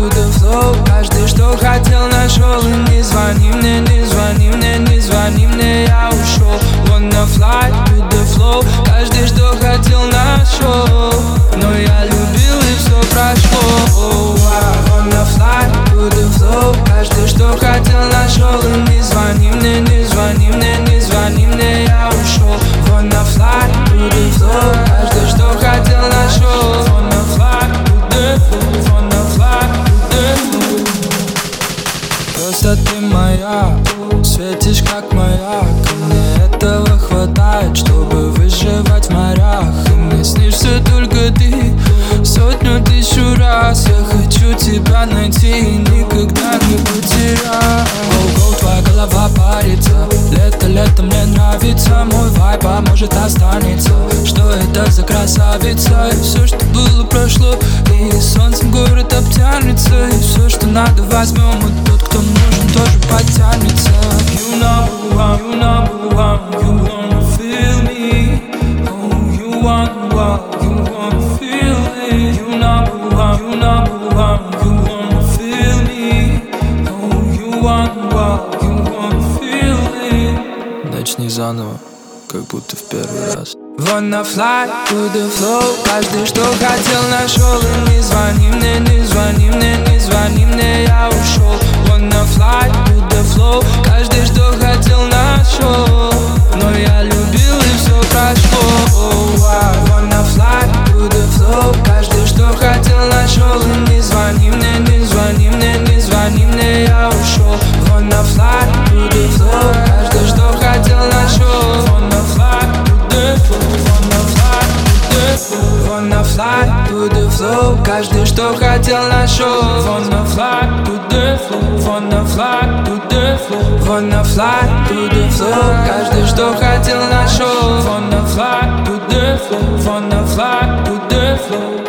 to the flow. Каждый, что хотел, нашел. И не звони мне, не звони мне, не звони мне, я ушел. Wanna fly to the flow. Каждый, что хотел, нашел. Но я любил и все прошло. Wanna fly to the flow. Каждый, что хотел, нашел. И не звони мне, не звони мне, не звони мне, я ушел. Wanna fly to the flow. Каждый, что хотел, нашел. Wanna fly to the flow. Wanna fly to the flow. Просто ты моя, светишь как маяк. Мне этого хватает, чтобы выживать в морях. И мне снишься только ты сотню тысячу раз. Я хочу тебя найти и никогда не потерять. Гоу-гоу, твоя голова парится. Лето мне нравится. Мой вайб, а может останется. Что это за красавица? И все, что было, прошло. И солнцем город обтянется. И все, что надо, возьмем. И тот, кто нужен, тоже подтянется. You number one, you number one. You wanna feel me? Oh, you want, you wanna feel it. You number one, you number one. You wanna feel me? Oh, you want, you wanna feel it. Начни заново, как будто в первый раз. Wanna fly to the flow. Каждый, что хотел, нашел. И не звони мне, не звони мне, не звони мне, я ушел. Wanna fly to the flow. Каждый, что хотел, нашел. Но я любил и все прошло. Wanna fly to the flow. Каждый, что хотел, нашел. И не звони мне, не звони мне, не звони мне, я ушел. Wanna fly to the flow. Каждый, что хотел, нашел. Wanna fly to the flow. Wanna fly to the flow. Каждый, что хотел, нашел. Wanna fly to the flow. Wanna fly to the flow. Wanna fly to the flow. Каждый, что хотел, нашел. Wanna fly to the flow. Wanna fly to the flow.